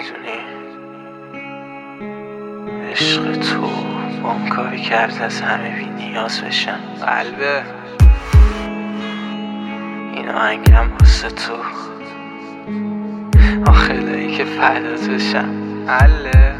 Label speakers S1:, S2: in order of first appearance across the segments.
S1: میدونی عشق تو بام کاری کرد از همه بی نیاز بشم. قلبه این آهنگم واسه تو، آخلایی که فدات بشم. حله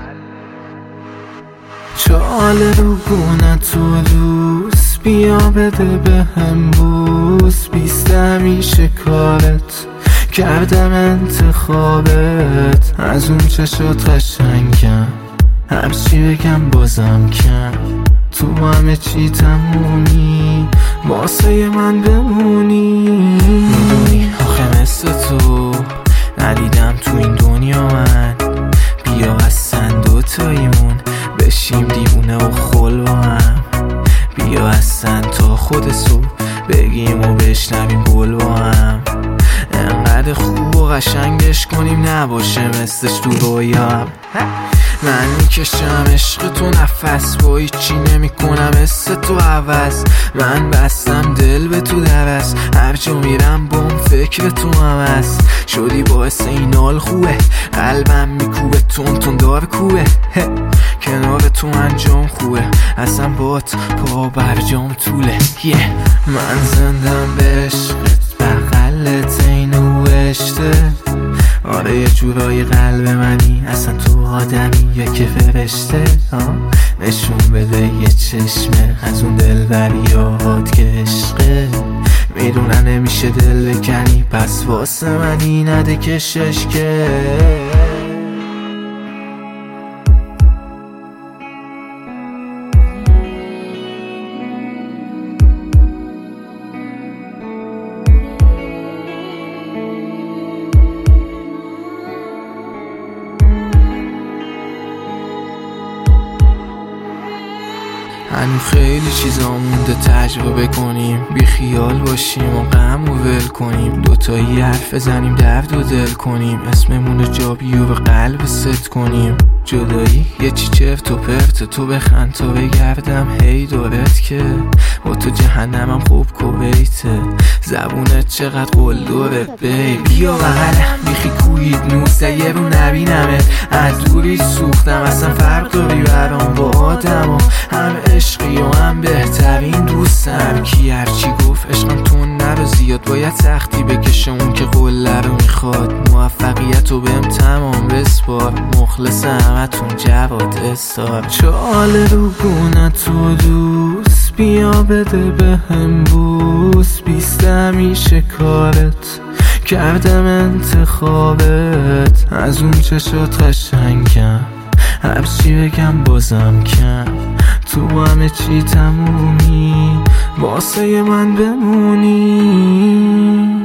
S2: چاله رو گونه تو دوست، بیا بده به هم بوس. بیست همیشه کارت کردم انتخابت، از اون چشات قشنگم هرچی بگم بازم کم. تو همه چی تمونی واسه من بمونی. میدونی آخه مثل تو ندیدم تو این دنیا من. بیا اصلا دوتاییمون بشیم دیوونه و خل با هم. بیا اصلا تا خود صبح بگیم و بشنویم گل با هم. انقدر خوب و قشنگش کنیم نباشه مثلش تو رویام. من میکشم عشق تو نفس، با هیچی نمی کنم مثل تو عوض. من بستم دل به تو درست، هر جا میرم بام فکر تو هم هست. شدی باعث این حال خوبه، قلبم میکوبه تون دار کوبه. کنار تو انجام خوبه، اصلا بات پا برجام طوله. من زندم به عشقت، بغلت اینو اشته. آره یه جورای قلب منی، اصلا تو آدمی یا که فرشته. نشون بده یه چشمه از اون دلبریات که عشقه. میدونم نمیشه دل بکنی، پس واسه منی نده کشش که. هنو خیلی چیزا مونده تجربه کنیم، بی خیال باشیم و غم و ول کنیم. دوتایی حرف بزنیم درد و دل کنیم، اسممون جا بیو به قلب ست کنیم. جدایی یه چی چرت و پرت، تو بخند تا بگردم هی دورت که. با تو جهنمم خوب کویته، زبونت چقدر قول داره بی. بیا بغلم میخی کویت نوسته یه رو نبینمت. از دوری سوختم اصلا فرق داری برام با آدم. هم عشقی و هم بهترین دوستم، کی هرچی گفت عشقم تو نرو زیاد. باید سختی بکشه اون که قله رو میخواد، موفقیت رو بهم تمام بسپار. مخلص همتون جواد استار. چاله رو گونه تو دوست، بیا بده به هم بوس. بیست همیشه کارت کردم انتخابت، از اون چشات قشنگم هرچی بگم بازم کم. تو همه چی تمومی واسه من بمونی.